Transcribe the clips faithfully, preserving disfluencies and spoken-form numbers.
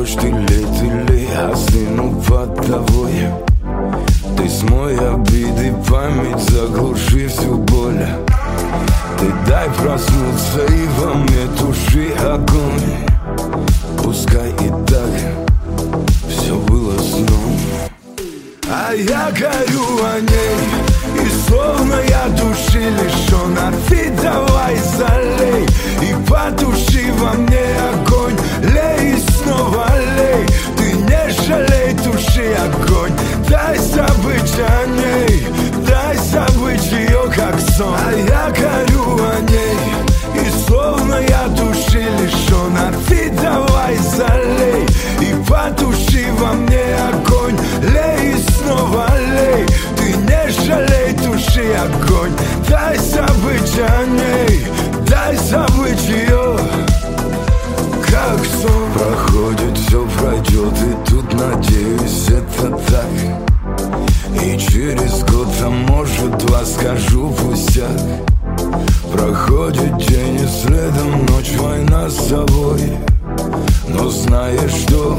дождь, ты лей, ты лей, остыну под тобой. Ты смой обиды, память, заглуши всю боль. Ты дай проснуться и во мне туши огонь. Пускай и так все было сном, а я горю о ней, и словно я души лишен. А ты давай залей и потуши во мне огонь. Лей и снова лей, ты не жалей, туши огонь. Дай забыть о ней, дай забыть ее как сон. А я горю о ней, и словно я души лишен. А ты давай залей и потуши во мне огонь. Лей и снова лей, ты не жалей, туши огонь. Дай забыть о ней, дай забыть ее как сон. Проходит, все пройдет, и тут, надеюсь, это так. И через год, а может два, скажу пустяк. Проходит день, и следом ночь, война с собой. Но знаешь что,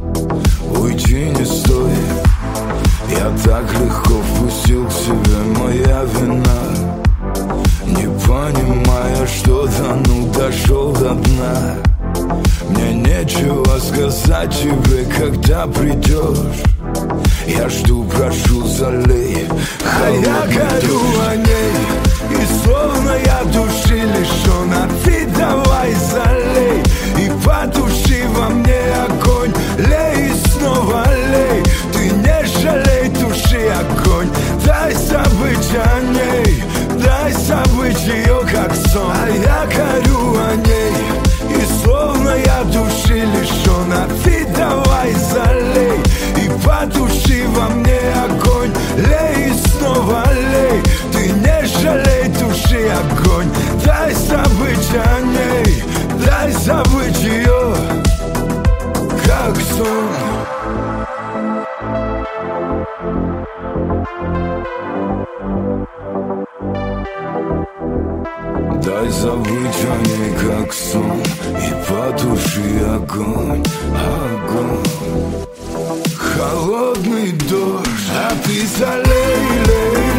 уйти не стоит. Я так легко впустил к себе, моя вина, не понимая, что тону, дошел до дна. Мне нечего сказать тебе, когда придешь. Я жду, прошу, залей. А я горю о ней, и словно я души лишен. А ты давай залей и потуши во мне огонь. Лей и снова лей, ты не жалей, туши огонь. Дай забыть о ней, дай забыть ее как сон. А я горю о ней, и словно я души лишен. А ты давай залей и потуши во мне огонь. Лей и снова лей, ты не жалей, туши огонь. Дай забыть о ней, дай забыть ее как сон. Дай забыть о ней как сон и потуши огонь, огонь. Холодный дождь, а ты залей, лей.